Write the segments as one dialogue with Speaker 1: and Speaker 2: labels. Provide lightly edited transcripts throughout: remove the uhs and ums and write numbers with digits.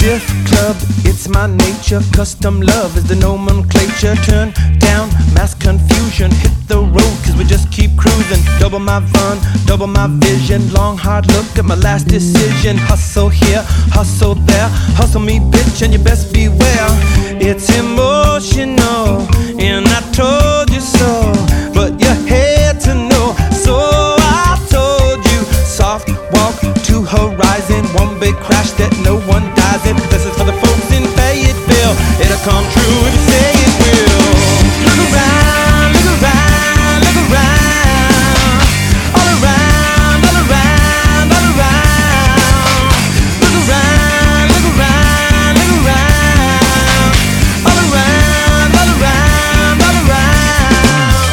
Speaker 1: Stiff club, it's my nature. Custom love is the nomenclature. Turn down mass confusion. Hit the road cause we just keep cruising. Double my fun, double my vision. Long hard look at my last decision. Hustle here, hustle there. Hustle me bitch and you best beware. It's emotional and I told you so, but you had to know. So I told you, soft walk to horizon. One big crash that no one dies in. This is for the folks in Fayetteville. It'll come true if you say it will. Look around, look around, look around. All around, all around, all around. Look around, look around, look around. All around, all around, all around.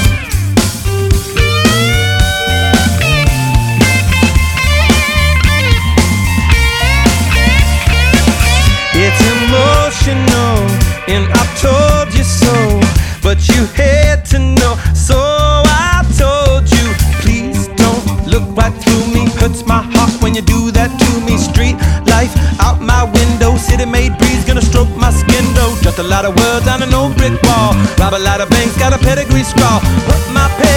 Speaker 1: It's emotional, and I told you so, but you had to know. So I told you, please don't look right through me. Hurts my heart when you do that to me. Street life out my window, city-made breeze gonna stroke my skin though. Just a lot of words on an old brick wall. Rob a lot of banks, got a pedigree scrawl. Put my